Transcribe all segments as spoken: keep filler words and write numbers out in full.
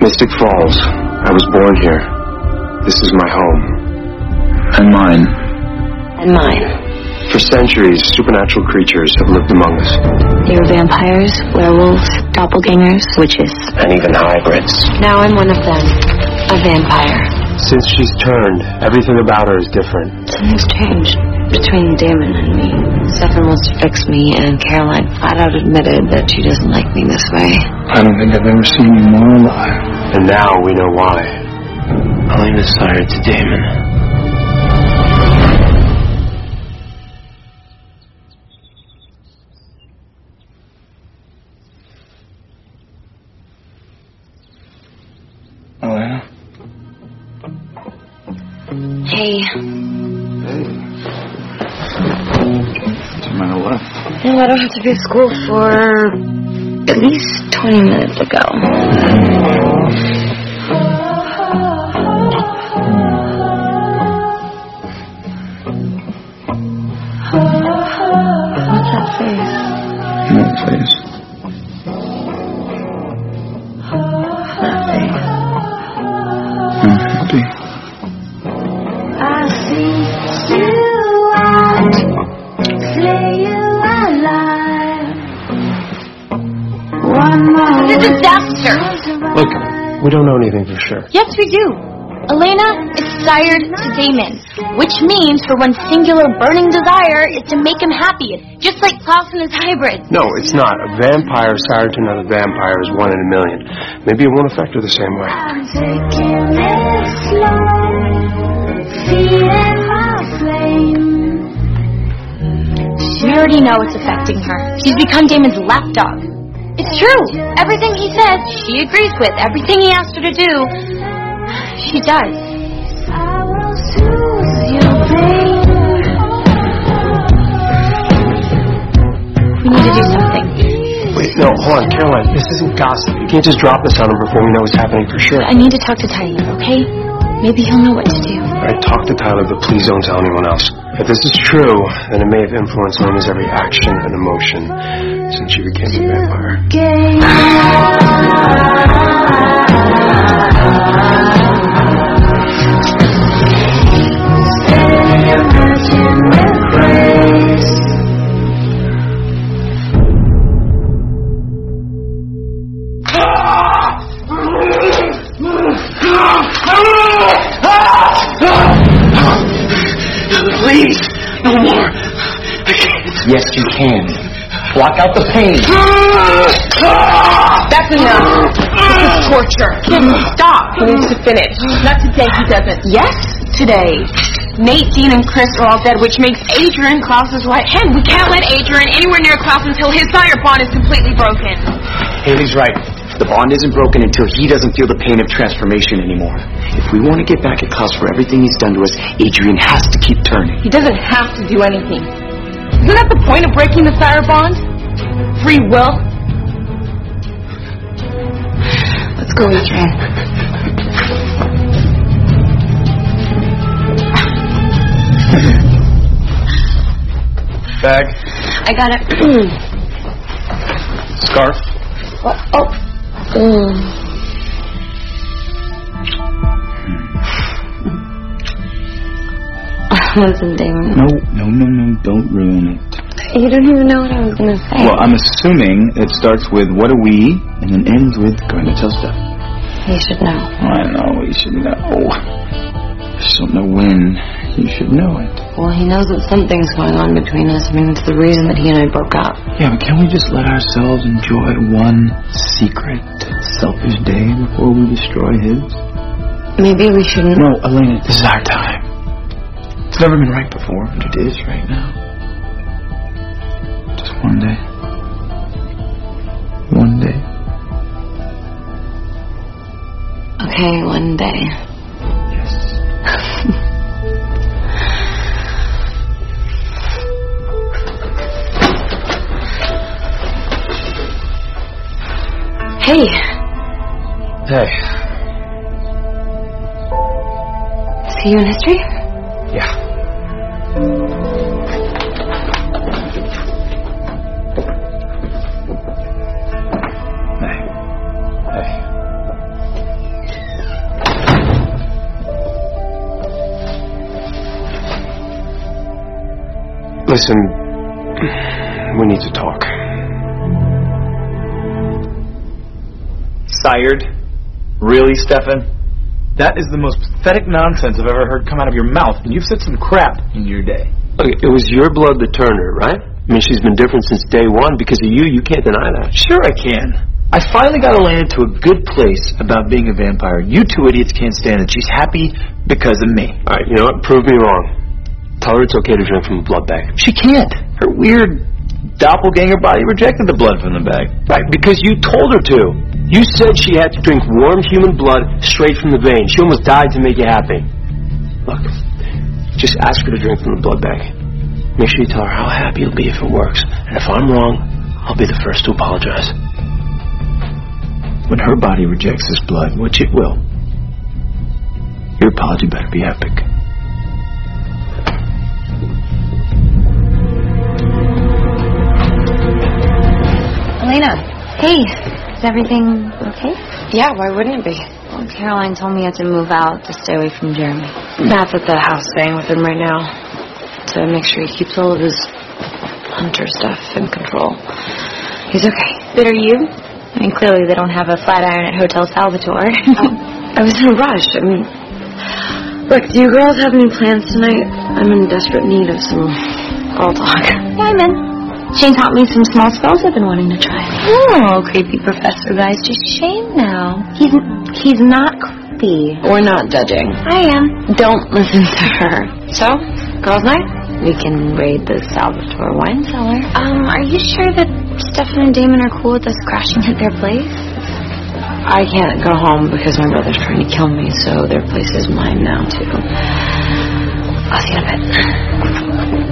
Mystic Falls. I was born here. This is my home. And mine. And mine. For centuries, supernatural creatures have lived among us. They were vampires, werewolves, doppelgangers, witches. And even hybrids. Now I'm one of them. A vampire. Since she's turned, everything about her is different. Something's changed between Damon and me. Stefan wants to fix me, and Caroline flat out admitted that she doesn't like me this way. I don't think I've ever seen you more alive. And now we know why. Elena's sired to Damon. Elena? Hey. Hey. No matter what. No, I don't have to be at school for at least twenty minutes ago. What's that face? No face. That face. I'm happy. I see you out, slay you alive. One more. It's a disaster. Look, we don't know anything for sure. Yes, we do. Elena is sired to Damon, which means her one singular burning desire is to make him happy, just like Klaus and his hybrid. No, it's not. A vampire sired to another vampire is one in a million. Maybe it won't affect her the same way. I'm taking it slow, feeling my flame. We already know it's affecting her. She's become Damon's lapdog. It's true. Everything he says, she agrees with. Everything he asks her to do, she does. I will soothe your pain. We need to do something. Wait, no, hold on, Caroline. This isn't gossip. You can't just drop this on him before we know what's happening for sure. I need to talk to Tyler, okay? Maybe he'll know what to do. All right, talk to Tyler, but please don't tell anyone else. If this is true, then it may have influenced Lena's every action and emotion since she became a vampire. Please, no more. I can't. Yes, you can. Block out the pain. That's enough. This is torture. Kim, stop. He needs to finish. Not today, he doesn't. Yes, today. Nate, Dean, and Chris are all dead, which makes Adrian Klaus's right hand. We can't let Adrian anywhere near Klaus until his sire bond is completely broken. Haley's right. The bond isn't broken until he doesn't feel the pain of transformation anymore. If we want to get back at Klaus for everything he's done to us, Adrian has to keep turning. He doesn't have to do anything. Isn't that the point of breaking the sire bond? Free will? Let's go, Adrian. Bag. I got it. Scarf. What? Oh. Mm. Listen, Damon. No, no, no, no, don't ruin it. You don't even know what I was going to say. Well, I'm assuming it starts with what are we and then ends with going to tell stuff. You should know. I know, you should know. I just don't know when. You should know it. Well, he knows that something's going on between us. I mean, it's the reason that he and I broke up. Yeah, but can we just let ourselves enjoy one secret, selfish day before we destroy his? Maybe we shouldn't. No, Elena, this is our time. It's never been right before, but it is right now. Just one day. One day. Okay, one day. Yes. Hey. Hey. See you in history? Yeah. Hey. Hey. Listen, we need to talk. Sired? Really, Stefan? That is the most pathetic nonsense I've ever heard come out of your mouth, and you've said some crap in your day. Look, it was your blood that turned her, right? I mean, she's been different since day one because of you. You can't deny that. Sure I can. I finally got Elena to a good place about being a vampire. You two idiots can't stand it. She's happy because of me. All right, you know what? Prove me wrong. Tell her it's okay to drink from a blood bag. She can't. Her weird doppelganger body rejected the blood from the bag. Right, because you told her to. You said she had to drink warm human blood straight from the vein. She almost died to make you happy. Look, just ask her to drink from the blood bag. Make sure you tell her how happy you'll be if it works. And if I'm wrong, I'll be the first to apologize. When her body rejects this blood, which it will, your apology better be epic. Elena. Hey. Is everything okay? Yeah, why wouldn't it be? Well, Caroline told me you had to move out to stay away from Jeremy. Matt's at the house staying with him right now to make sure he keeps all of his hunter stuff in control. He's okay. But are you? I mean, clearly they don't have a flat iron at Hotel Salvatore. I was in a rush. I mean, look, do you girls have any plans tonight? I'm in desperate need of some girl talk. Yeah, I'm in. Shane taught me some small spells I've been wanting to try. Oh, creepy professor guys. Just Shane now. He's he's not creepy. We're not judging. I am. Don't listen to her. So, girls' night? We can raid the Salvatore wine cellar. Um, are you sure that Stefan and Damon are cool with us crashing at their place? I can't go home because my brother's trying to kill me, so their place is mine now, too. I'll see you in a bit.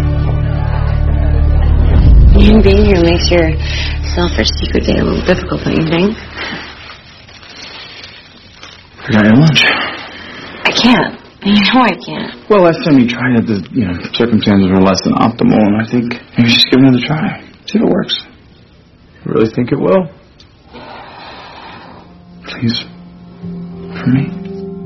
You being here makes your selfish secret day a little difficult, don't you think? Forgot your lunch. I can't. You know I can't. Well, last time you tried it, the you know circumstances were less than optimal, and I think maybe just give it another try. See if it works. You really think it will? Please, for me.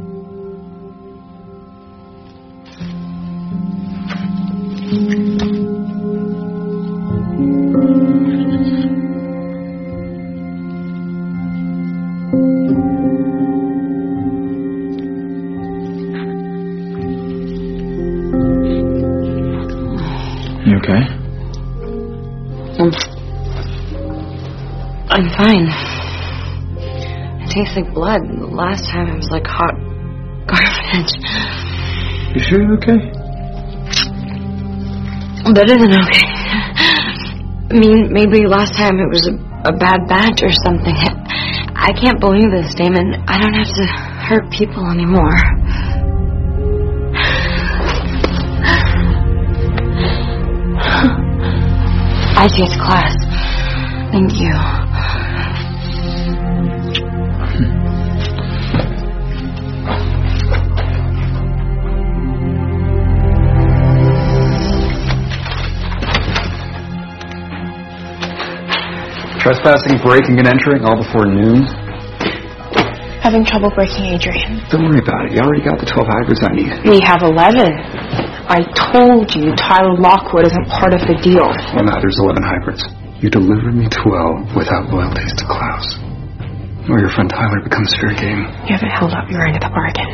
You okay? Um, I'm fine. It tastes like blood. Last time it was like hot garbage. You sure you're okay? Better than okay. I mean, maybe last time it was a, a bad batch or something. I can't believe this, Damon. I don't have to hurt people anymore. I G H class. Thank you. Trespassing, breaking, and entering all before noon. Having trouble breaking Adrian. Don't worry about it. You already got the twelve hybrids I need. We have eleven. I told you Tyler Lockwood isn't part of the deal. Well, now there's eleven hybrids. You delivered me twelve without loyalties to Klaus. Or your friend Tyler becomes fair game. You haven't held up your end of the bargain.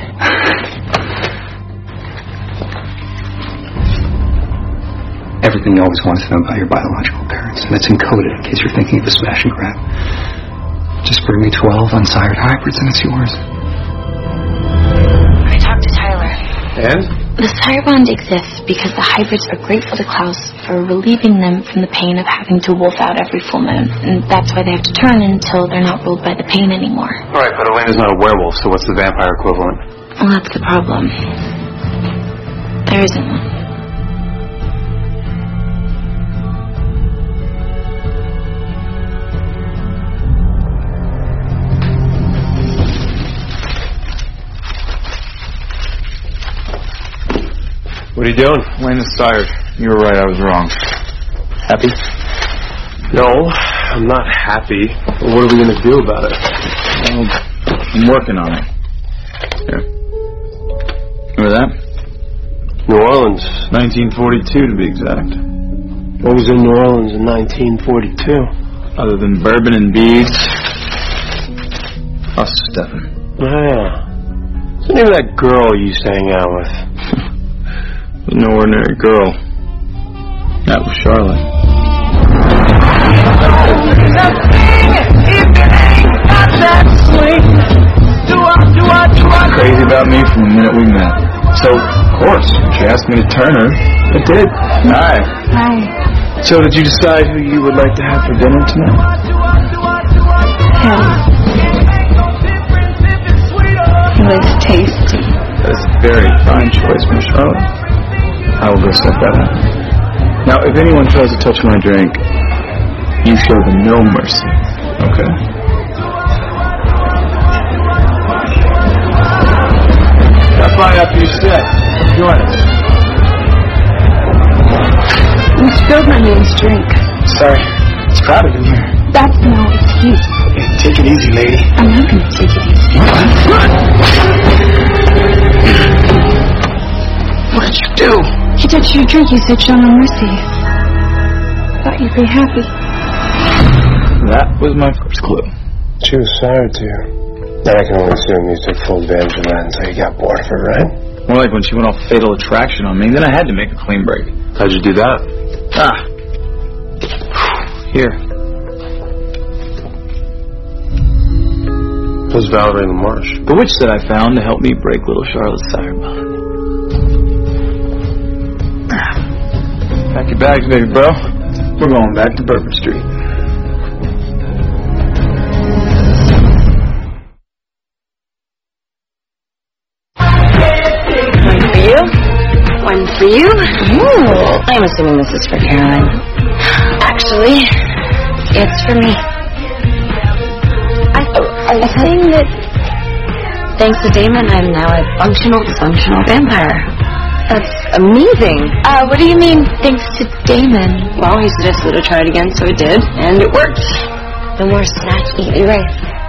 Everything you always wanted to know about your biological parents, and it's encoded in case you're thinking of a smash and grab. Just bring me twelve unsired hybrids and it's yours. I talked to Tyler. And? The sire bond exists because the hybrids are grateful to Klaus for relieving them from the pain of having to wolf out every full moon. And that's why they have to turn until they're not ruled by the pain anymore. Alright, but Elena's not a werewolf, so what's the vampire equivalent? Well, that's the problem. There isn't one. What are you doing? Wayne is tired. You were right, I was wrong. Happy? No, I'm not happy. But what are we going to do about it? Well, I'm working on it. Here. Remember that? New Orleans. nineteen forty-two, to be exact. What was in New Orleans in nineteen forty-two? Other than bourbon and beads. Us, Stefan. Oh, yeah. What's the name of that girl you used to hang out with? No ordinary girl. That was Charlotte. Crazy about me from the minute we met. So, of course, she asked me to turn her. I did. Hi. Hi. So, did you decide who you would like to have for dinner tonight? Him. He looks tasty. That is a very fine choice, Miss Charlotte. I will go set that up. Now, if anyone tries to touch my drink, you show them no mercy. Okay? Stop by after you stay. Join us. You spilled my man's drink. Sorry. It's crowded in here. That's no excuse. Hey, take it easy, lady. I'm not going to take it easy. What did you do? He touched your drink. You said show no mercy. Thought you'd be happy. That was my first clue. She was sorry to you. And I can only assume you took full advantage of that until you got bored of her, right? More like when she went all fatal attraction on me, then I had to make a clean break. How'd you do that? Ah. Here. Who's Valerie LaMarche? The witch that I found to help me break little Charlotte's sire bond. Pack your bags, baby bro. We're going back to Bourbon Street. One for you. One for you. Ooh. I'm assuming this is for Caroline. Actually, it's for me. I, I was saying that thanks to Damon, I'm now a functional, dysfunctional vampire. That's amazing. Uh, what do you mean, thanks to Damon? Well, he suggested to try it again, so it did, and it worked. The more snatch, eat, erase.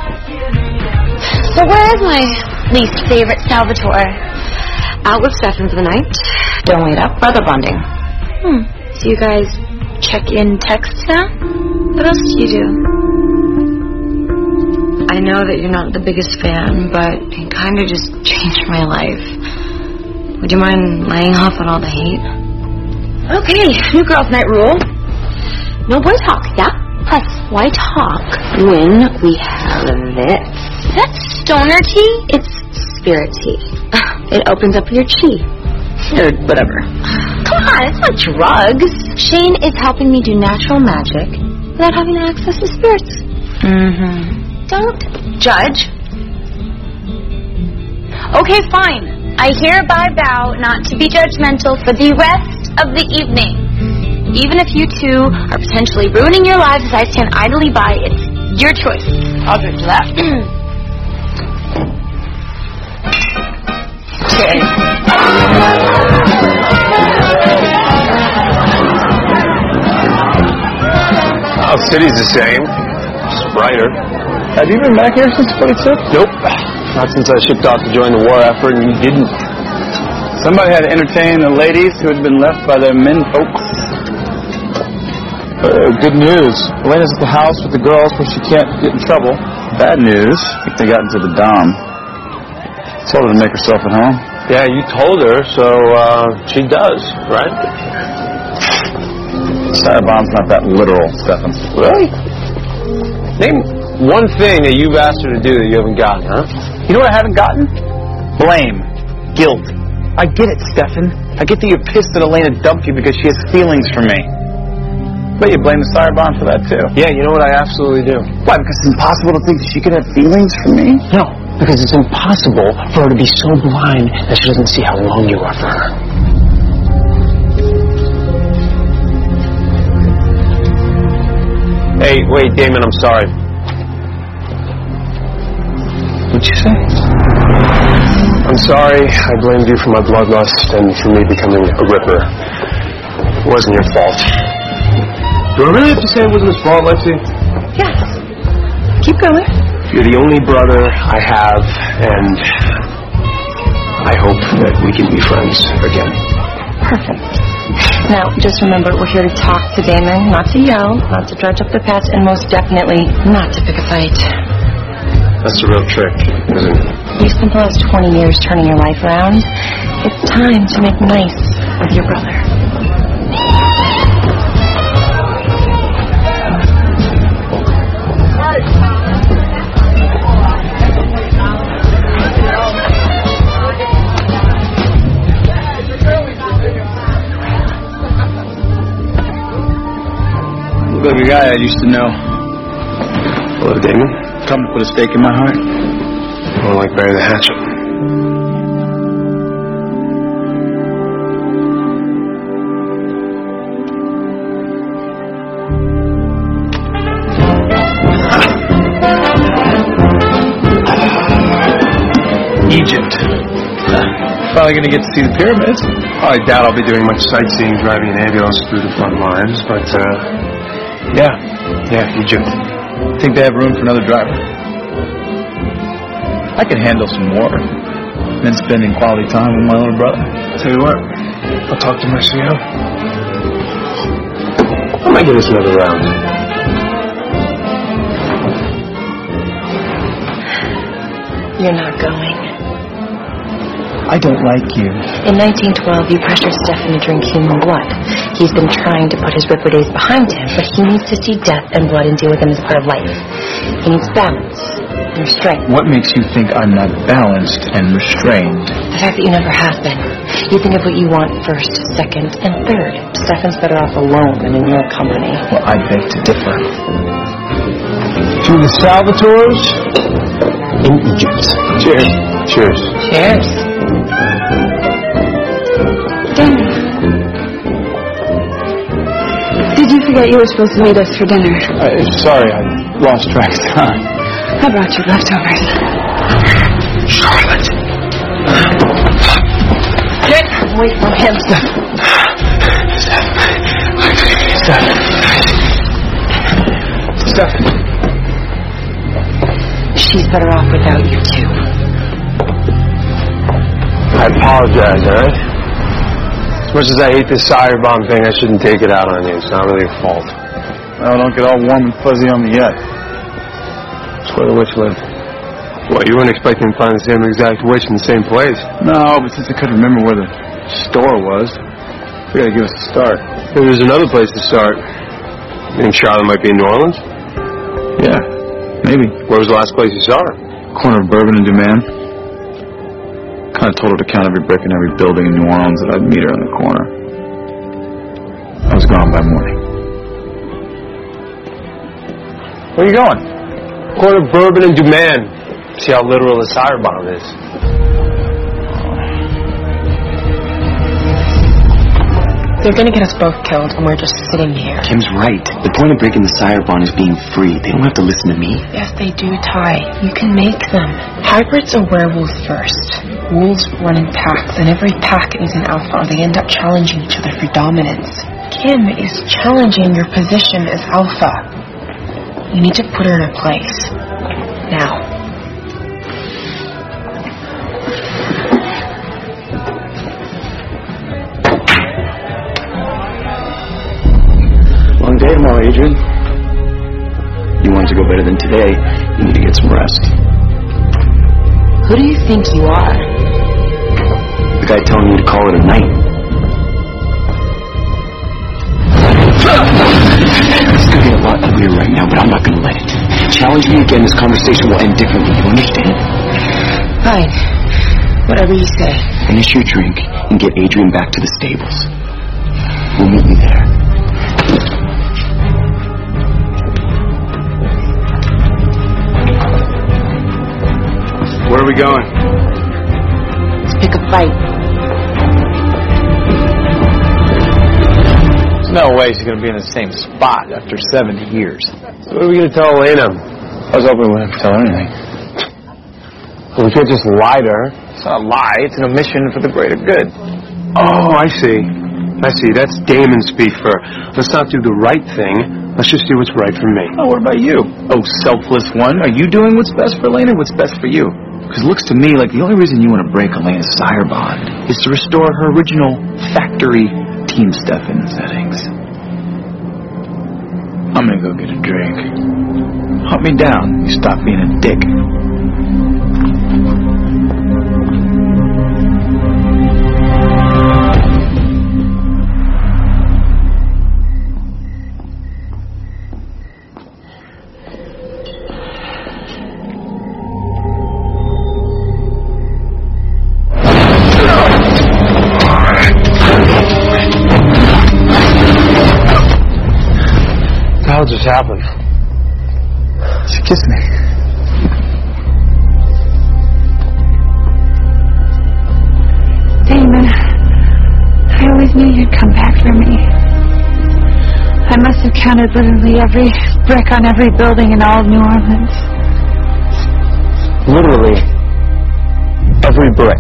So where is my least favorite Salvatore? Out with Stefan for the night. Don't wait up. Brother bonding. Hmm. So you guys check in texts now? What else do you do? I know that you're not the biggest fan, but it kind of just changed my life. Would you mind laying off on all the hate? Okay, new girls' night rule. No boy talk, yeah? Plus, why talk when we have this? That's stoner tea? It's spirit tea. It opens up your chi. Or whatever. Come on, it's not drugs. Shane is helping me do natural magic without having to access the spirits. Mm-hmm. Don't judge. Okay, fine. I hereby vow not to be judgmental for the rest of the evening. Even if you two are potentially ruining your lives as I stand idly by, it's your choice. I'll drink to that. Cheers. Oh, city's the same. Just brighter. Have you been back here since forty-six? Nope. Not since I shipped off to join the war effort, and you didn't. Somebody had to entertain the ladies who had been left by their men folks. Uh, good news. Elena's at the house with the girls where she can't get in trouble. Bad news. I think they got into the dom. Told her to make herself at home. Yeah, you told her, so uh, she does, right? Sire bomb's not that literal, Stefan. Really? Name one thing that you've asked her to do that you haven't gotten, huh? You know what I haven't gotten? Blame. Guilt. I get it, Stefan. I get that you're pissed that Elena dumped you because she has feelings for me. But you blame the Sire Bond for that, too. Yeah, you know what? I absolutely do. Why? Because it's impossible to think that she could have feelings for me? No, because it's impossible for her to be so blind that she doesn't see how wrong you are for her. Hey, wait, Damon, I'm sorry. What'd you say? I'm sorry. I blamed you for my bloodlust and for me becoming a ripper. It wasn't your fault. Do I really have to say it wasn't his fault, Lexi? Yes. Keep going. You're the only brother I have, and I hope that we can be friends again. Perfect. Now, just remember, we're here to talk to Damon, not to yell, not to dredge up the past, and most definitely not to pick a fight. That's the real trick, isn't it? You spent the last twenty years turning your life around. It's time to make nice with your brother. Look like a guy I used to know. Hello, Damon. Come to put a stake in my heart. More like bury the hatchet. Egypt. Probably gonna get to see the pyramids. Oh, I doubt I'll be doing much sightseeing, driving an ambulance through the front lines, but, uh, yeah, yeah, Egypt. Think they have room for another driver? I can handle some more than spending quality time with my little brother. I'll tell you what, I'll talk to my C O. I might give us another round. You're not going. I don't like you. In nineteen twelve, you pressured Stefan to drink human blood. He's been trying to put his Ripper days behind him, but he needs to see death and blood and deal with them as part of life. He needs balance and restraint. What makes you think I'm not balanced and restrained? The fact that you never have been. You think of what you want first, second, and third. Stefan's better off alone than in your company. Well, I beg to differ. To the Salvatores in Egypt. Cheers. Cheers. Cheers. Damon. Did you forget you were supposed to meet us for dinner? Uh, sorry, I lost track of time. I brought you leftovers. Charlotte. Get away from him. Steph. Steph. She's better off without you, too. I apologize, all right? As much as I hate this sire bomb thing, I shouldn't take it out on you. It's not really your fault. Well, don't get all warm and fuzzy on me yet. That's where the witch lived. What, you weren't expecting to find the same exact witch in the same place? No, but since I couldn't remember where the store was, we gotta give us a start. Maybe there's another place to start. You think Charlotte might be in New Orleans? Yeah, maybe. Where was the last place you saw her? Corner of Bourbon and Duman. Kind of told her to count every brick in every building in New Orleans that I'd meet her in the corner. I was gone by morning. Where are you going? Corner of Bourbon and Duman. See how literal the sire bomb is. They're gonna get us both killed, and we're just sitting here. Kim's right. The point of breaking the sire bond is being free. They don't have to listen to me. Yes, they do, Ty. You can make them. Hybrids are werewolves first. Wolves run in packs, and every pack needs an alpha, or they end up challenging each other for dominance. Kim is challenging your position as alpha. You need to put her in her place. Now. Long day tomorrow, Adrian. You want it to go better than today, you need to get some rest. Who do you think you are? The guy telling you to call it a night. It's gonna be a lot uglier right now, but I'm not gonna let it. Challenge me again, this conversation will end differently, you understand? Fine. Whatever you say. Finish your drink and get Adrian back to the stables. We'll meet you there. Where are we going? Let's pick a fight. There's no way she's going to be in the same spot after seventy years. So what are we going to tell Elena? I was hoping we wouldn't have to tell her anything. Well, we can't just lie to her. It's not a lie. It's an omission for the greater good. Oh, I see. I see. That's Damon speak for let's not do the right thing, Let's just do what's right for me. Oh, what about you? Oh, selfless one. Are you doing what's best for Elena or what's best for you? Because it looks to me like the only reason you want to break Elena's sire bond is to restore her original factory Team Stefan settings. I'm gonna go get a drink. Hunt me down. You stop being a dick. What the hell just happened? She kissed me. Damon, I always knew you'd come back for me. I must have counted literally every brick on every building in all of New Orleans. Literally every brick.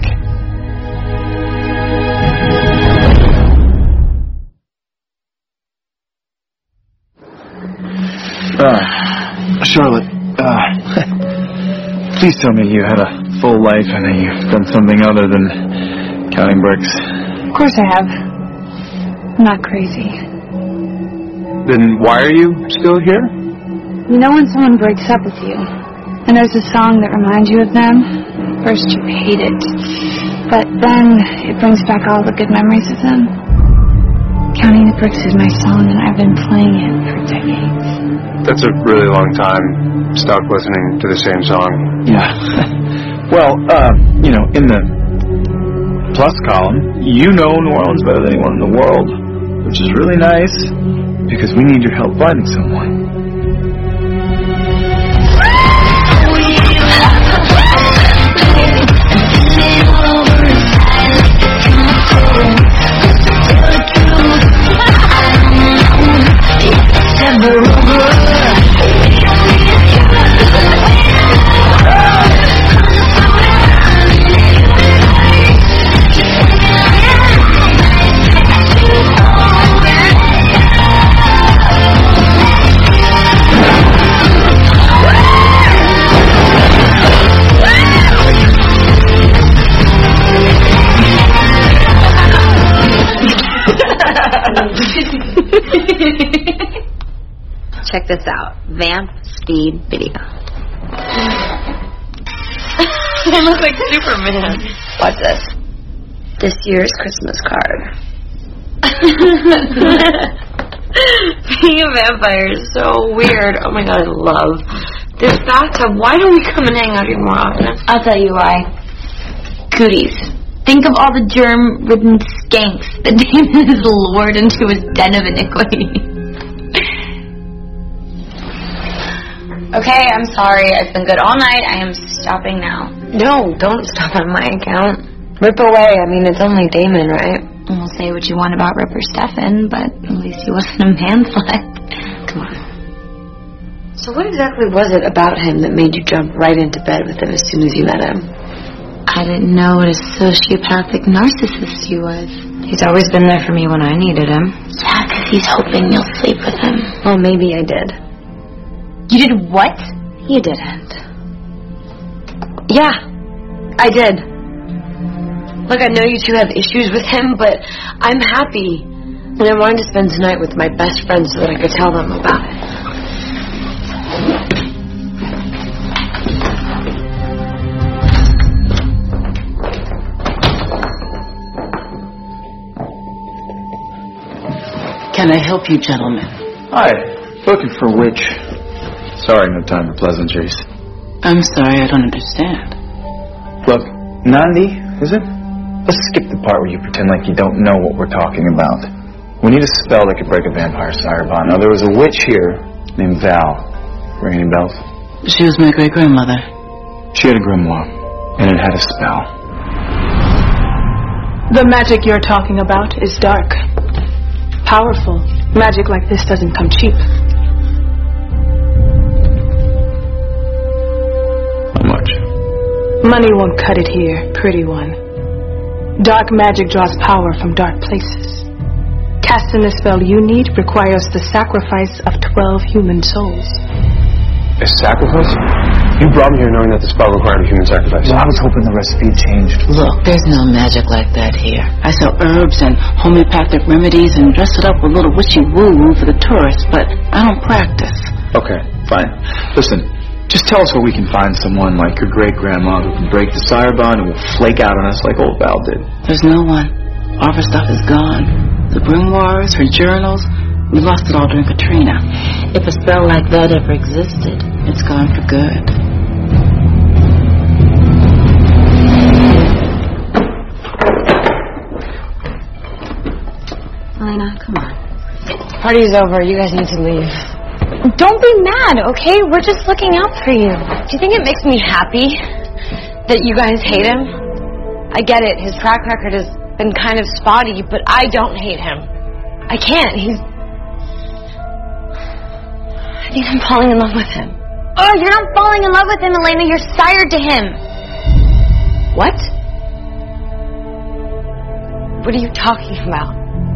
Uh, Charlotte, uh, please tell me you had a full life and that you've done something other than counting bricks. Of course I have. I'm not crazy. Then why are you still here? You know when someone breaks up with you, and there's a song that reminds you of them? First you hate it, but then it brings back all the good memories of them. Counting the Bricks is my song, and I've been playing it for decades. That's a really long time stuck listening to the same song. Yeah. Well, uh, you know, in the plus column, you know New Orleans better than anyone in the world, which is really nice, because we need your help finding someone. Check this out. Vamp speed video. I look like Superman. What's this? This year's Christmas card. Being a vampire is so weird. Oh my god, I love this bathtub. Why don't we come and hang out here more often? I'll tell you why. Cooties. Think of all the germ-ridden skanks that Damon has lured into his den of iniquity. Okay, I'm sorry. I've been good all night. I am stopping now. No, don't stop on my account. Rip away. I mean, it's only Damon, right? And we'll say what you want about Ripper Stefan, but at least he wasn't a man-slut. Come on. So what exactly was it about him that made you jump right into bed with him as soon as you met him? I didn't know what a sociopathic narcissist he was. He's always been there for me when I needed him. Yeah, because he's hoping you'll sleep with him. Well, maybe I did. You did what? You didn't. Yeah, I did. Look, I know you two have issues with him, but I'm happy. And I wanted to spend tonight with my best friends so that I could tell them about it. Can I help you, gentlemen? Hi. Looking for which? Sorry, no time for pleasantries. I'm sorry, I don't understand. Look, Nandi, is it? Let's skip the part where you pretend like you don't know what we're talking about. We need a spell that could break a vampire sire bond. Now, there was a witch here named Val. Ring any bells? She was my great-grandmother. She had a grimoire, and it had a spell. The magic you're talking about is dark. Powerful. Magic like this doesn't come cheap. How much? Money won't cut it here, pretty one. Dark magic draws power from dark places. casting the spell you need requires the sacrifice of twelve human souls. A sacrifice? You brought me here knowing that the spell required a human sacrifice. Well, I was hoping the recipe had changed. Look, there's no magic like that here. I sell herbs and homeopathic remedies and dress it up with a little witchy-woo for the tourists, but I don't practice. Okay, fine. Listen, just tell us where we can find someone like your great-grandma who can break the sire bond and will flake out on us like old Val did. There's no one. All of her stuff is gone. The grimoires, her journals, we lost it all during Katrina. If a spell like that ever existed, it's gone for good. Elena, come on. Party's over. You guys need to leave. Don't be mad, okay? We're just looking out for you. Do you think it makes me happy that you guys hate him? I get it. His track record has been kind of spotty, but I don't hate him. I can't. He's... I think I'm falling in love with him. Oh, you're not falling in love with him, Elena. You're sired to him. What? What are you talking about?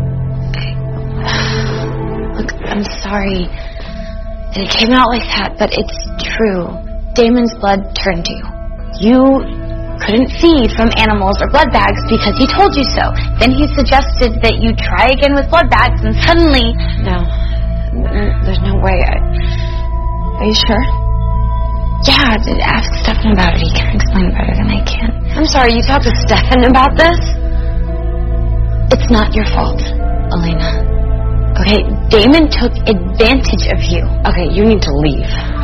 Look, I'm sorry that it came out like that, but it's true. Damon's blood turned to you. You couldn't feed from animals or blood bags because he told you so. Then he suggested that you try again with blood bags, and suddenly... No. There's no way. I... Are you sure? Yeah, ask Stefan about it. He can explain it better than I can. I'm sorry, you talked to Stefan about this? It's not your fault, Elena. Okay, Damon took advantage of you. Okay, you need to leave.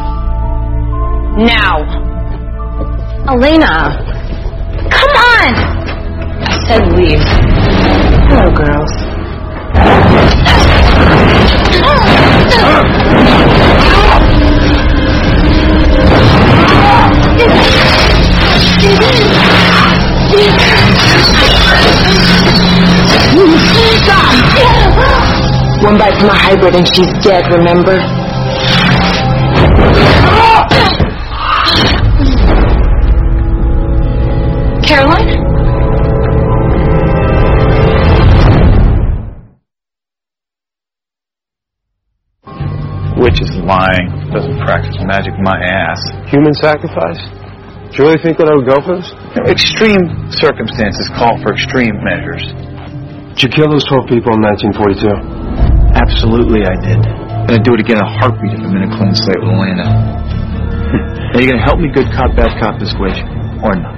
Now! Elena! Come on! I said leave. Hello, girls. One bite from a hybrid and she's dead, remember? Caroline? Witch is lying. Doesn't practice magic my ass. Human sacrifice? Do you really think that I would go for this? Extreme circumstances call for extreme measures. Did you kill those twelve people in nineteen forty-two? Absolutely I did. And I'd do it again in a heartbeat if I'm in a clean slate with Elena. Are you going to help me good cop, bad cop this witch? Or not?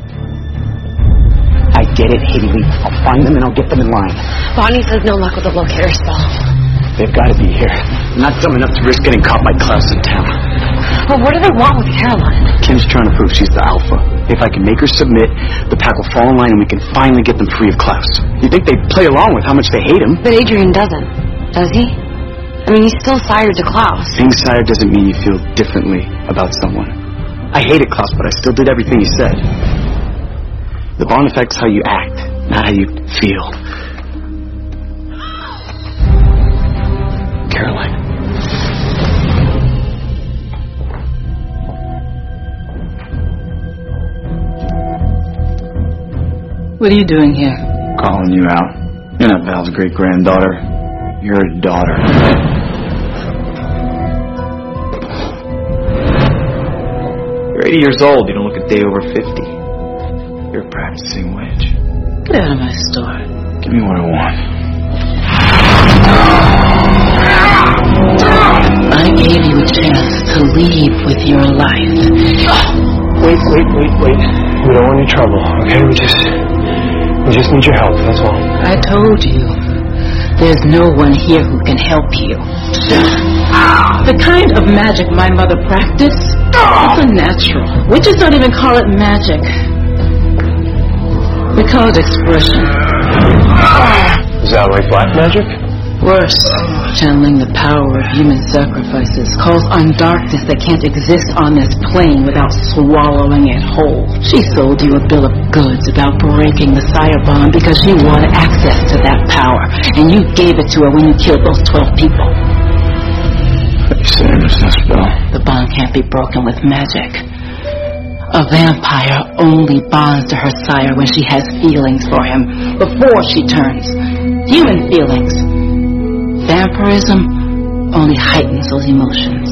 I get it, Haley. I'll find them and I'll get them in line. Bonnie says no luck with the locator spell. They've got to be here. I'm not dumb enough to risk getting caught by Klaus in town. Well, what do they want with Caroline? Kim's trying to prove she's the alpha. If I can make her submit, the pack will fall in line and we can finally get them free of Klaus. You think they'd play along with how much they hate him? But Adrian doesn't, does he? I mean, he's still sired to Klaus. Being sired doesn't mean you feel differently about someone. I hated Klaus, but I still did everything he said. The bond affects how you act, not how you feel. Caroline. What are you doing here? Calling you out. You're not Val's great-granddaughter. You're a daughter. You're eighty years old. You don't look a day over fifty. You're a practicing witch. Get out of my store. Give me what I want. I gave you a chance to leave with your life. Wait, wait, wait, wait. We don't want any trouble, okay? We just... We just need your help, that's all. I told you. There's no one here who can help you. The kind of magic my mother practiced, it's unnatural. Witches don't even call it magic. We call it expression. Is that like black magic? Worse, channeling the power of human sacrifices calls on darkness that can't exist on this plane without swallowing it whole. She sold you a bill of goods about breaking the sire bond because she wanted access to that power, and you gave it to her when you killed those twelve people. What are you saying, Mister Spell? The bond can't be broken with magic. A vampire only bonds to her sire when she has feelings for him, before she turns. Human feelings. Vampirism only heightens those emotions.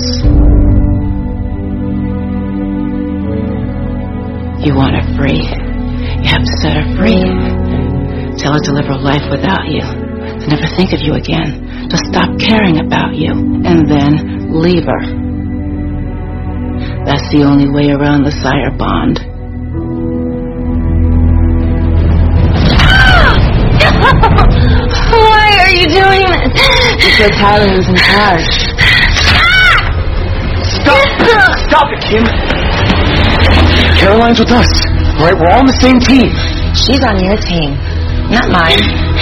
You want her free. You have to set her free. Tell her to live her life without you. To never think of you again. To stop caring about you. And then leave her. That's the only way around the sire bond. Why are you doing this? Because Tyler's in charge. Stop! Stop it, Kim! Caroline's with us. All right, we're all on the same team. She's on your team, not mine.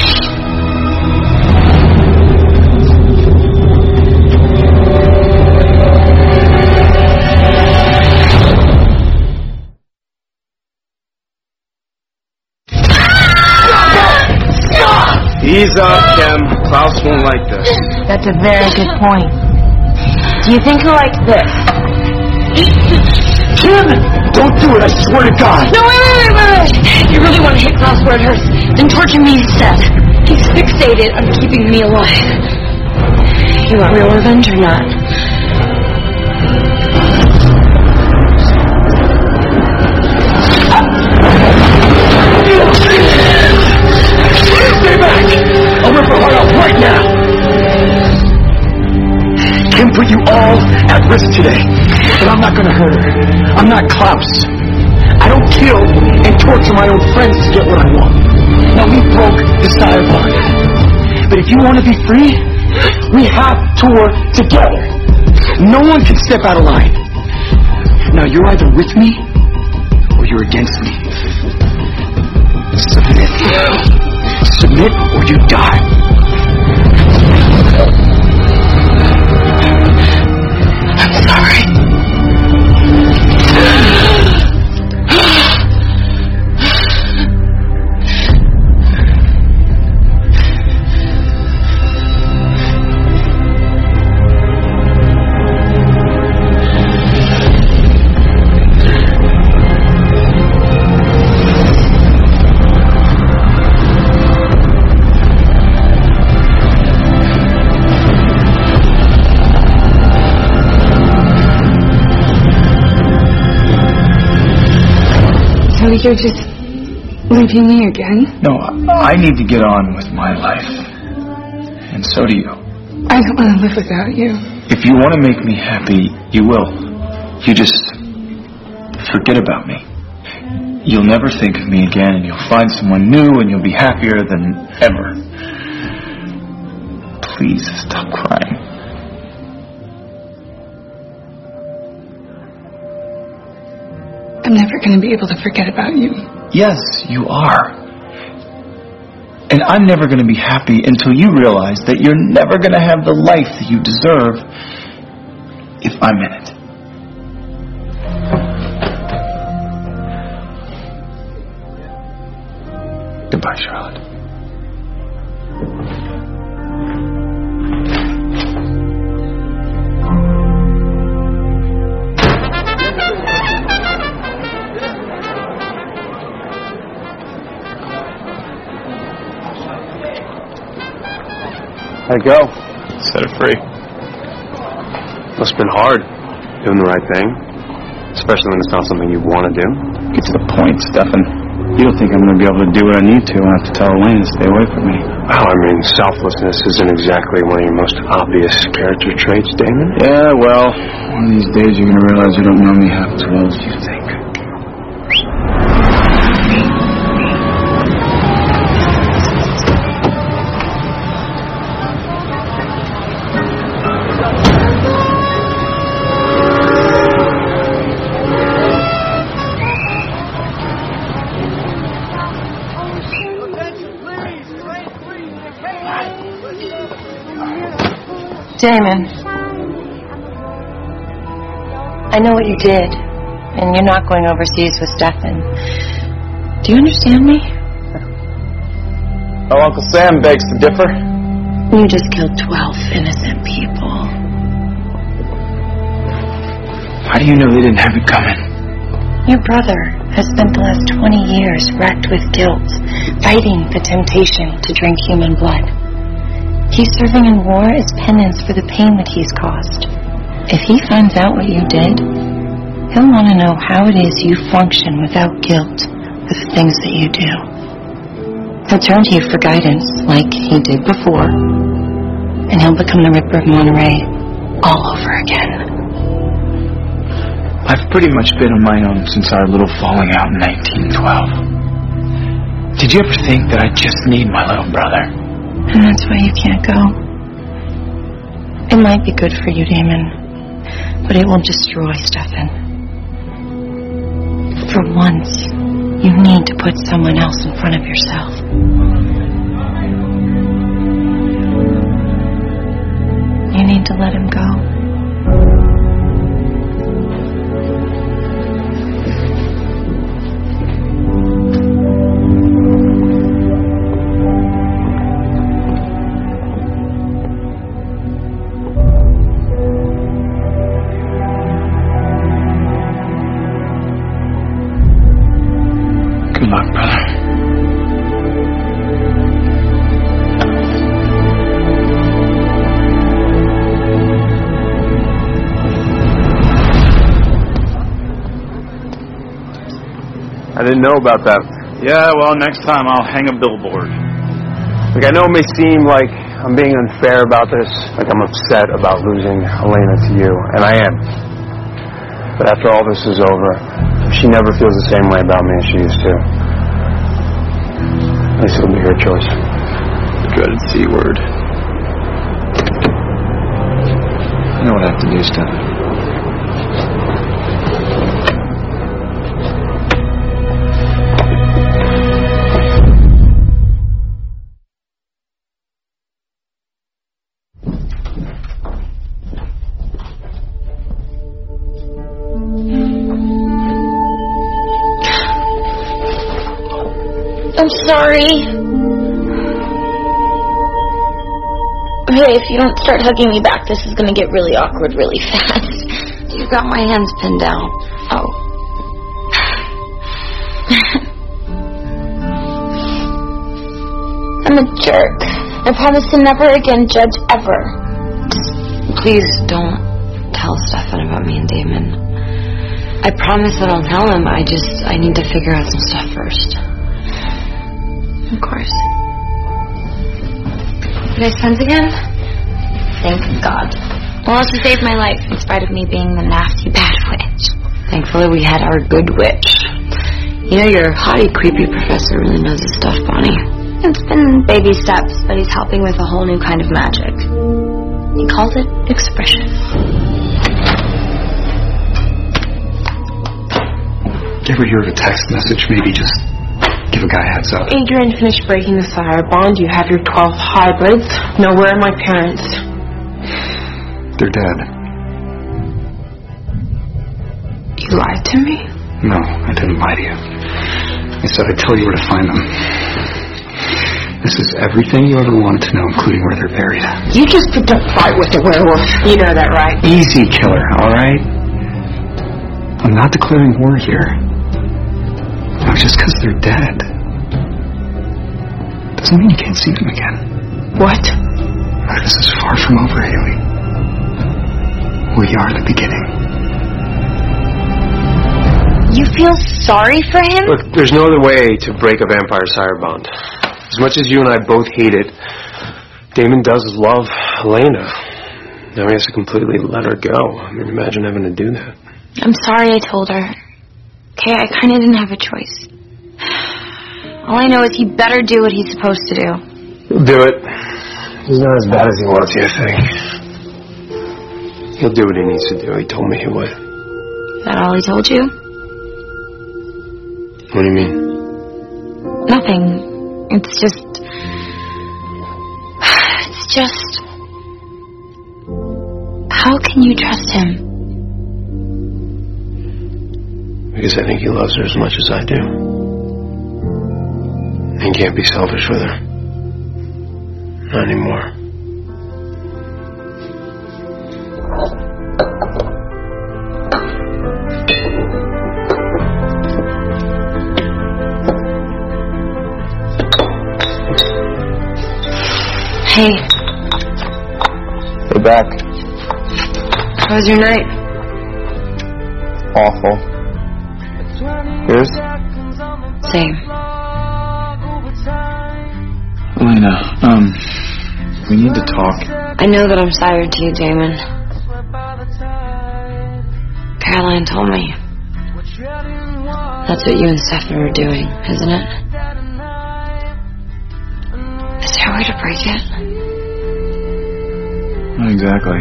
Ease up, Kim. Klaus won't like this. That's a very good point. Do you think he'll like this? Kim! Don't do it, I swear to God! No, wait, wait, wait, wait, wait. You really want to hit Klaus where it hurts? Then torture me instead. He's fixated on keeping me alive. You want real revenge or not? Stay back! I'll rip her heart out right now! Kim put you all at risk today, but I'm not gonna hurt her. I'm not Klaus. I don't kill and torture my own friends to get what I want. Now, we broke the sire bond. But if you want to be free, we have to work together. No one can step out of line. Now, you're either with me or you're against me. Submit. Submit or you die. I'm sorry. You're just leaving me again? No, I need to get on with my life. And so do you. I don't want to live without you. If you want to make me happy, you will. You just forget about me. You'll never think of me again, and you'll find someone new, and you'll be happier than ever. Please stop crying. I'm never going to be able to forget about you. Yes, you are. And I'm never going to be happy until you realize that you're never going to have the life that you deserve if I'm in it. Goodbye, Charlotte. How'd it go? Set her free. Must have been hard, doing the right thing. Especially when it's not something you want to do. Get to the point, Stefan. You don't think I'm going to be able to do what I need to? I have to tell Elaine to stay away from me. Well, I mean, selflessness isn't exactly one of your most obvious character traits, Damon. Yeah, well, one of these days you're going to realize you don't know me half as well as you think. Damon, I know what you did, and you're not going overseas with Stefan. Do you understand me? Oh, Uncle Sam begs to differ. You just killed twelve innocent people. How do you know they didn't have it coming? Your brother has spent the last twenty years racked with guilt, fighting the temptation to drink human blood. He's serving in war as penance for the pain that he's caused. If he finds out what you did, he'll want to know how it is you function without guilt for the things that you do. He'll turn to you for guidance, like he did before, and he'll become the Ripper of Monterey all over again. I've pretty much been on my own since our little falling out in nineteen twelve. Did you ever think that I just need my little brother? And that's why you can't go. It might be good for you, Damon, but it will destroy Stefan. For once, you need to put someone else in front of yourself. You need to let him go. Good luck, brother. I didn't know about that. Yeah, well, next time I'll hang a billboard. Like, I know it may seem like I'm being unfair about this, like I'm upset about losing Elena to you, and I am. But after all this is over, she never feels the same way about me as she used to. At least it'll be her choice. The dreaded C word. I know what I have to do, Stefan. I'm sorry. Hey, if you don't start hugging me back, this is gonna get really awkward really fast. You've got my hands pinned down. Oh. I'm a jerk. I promise to never again judge ever. Just please don't tell Stefan about me and Damon. I promise that I'll tell him. I just, I need to figure out some stuff first. Of course. You guys friends again? Thank God. Well, she saved my life in spite of me being the nasty bad witch. Thankfully we had our good witch. You know, your haughty, creepy professor really knows his stuff, Bonnie. It's been baby steps, but he's helping with a whole new kind of magic. He calls it expression. You ever hear of a text message? Maybe just give a guy a heads up. Adrian finished breaking the sire bond. You have your twelve hybrids. Now, where are my parents? They're dead. You lied to me? No, I didn't lie to you. I said I'd tell you where to find them. This is everything you ever wanted to know, including where they're buried. You just picked a fight with the werewolf. You know that, right? Easy, killer, alright? I'm not declaring war here. No, just because they're dead doesn't mean you can't see them again. What? No, this is far from over, Haley. We are the beginning. You feel sorry for him? Look, there's no other way to break a vampire sire bond. As much as you and I both hate it, Damon does love Elena. Now he has to completely let her go. I mean, imagine having to do that. I'm sorry I told her. Okay, I kind of didn't have a choice. All I know is he better do what he's supposed to do. He'll do it. He's not as bad as he wants you to think. He'll do what he needs to do. He told me he would. Is that all he told you? What do you mean? Nothing. It's just... It's just... How can you trust him? Because I think he loves her as much as I do. And can't be selfish with her. Not anymore. Hey, back. How was your night? Awful. Yours? Same. Elena, um, we need to talk. I know that I'm sired to you, Damon. Caroline told me. That's what you and Stephanie were doing, isn't it? Is there a way to break it? Not exactly.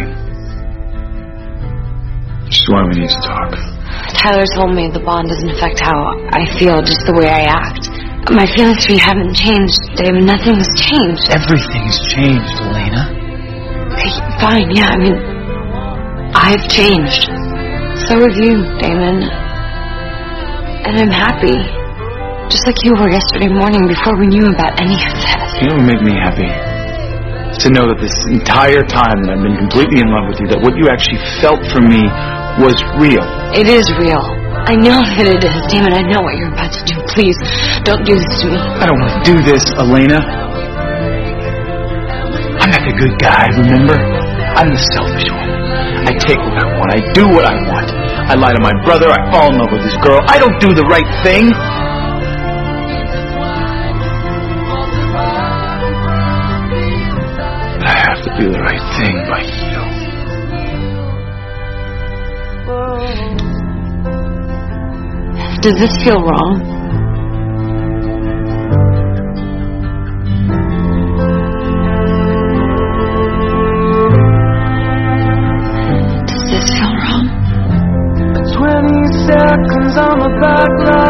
Just why we need to talk. Tyler told me the bond doesn't affect how I feel, just the way I act. My feelings for you haven't changed, Damon. Nothing has changed. Everything's changed, Elena. Okay, fine, yeah, I mean, I've changed. So have you, Damon. And I'm happy. Just like you were yesterday morning before we knew about any of this. You know what would make me happy? To know that this entire time that I've been completely in love with you, that what you actually felt for me was real. It is real. I know that it is, Damon. I know what you're about to do. Please, don't do this to me. I don't want to do this, Elena. I'm not the good guy, remember? I'm the selfish one. I take what I want. I do what I want. I lie to my brother. I fall in love with this girl. I don't do the right thing. I have to do the right thing by you. Does this feel wrong? twenty seconds on the back line.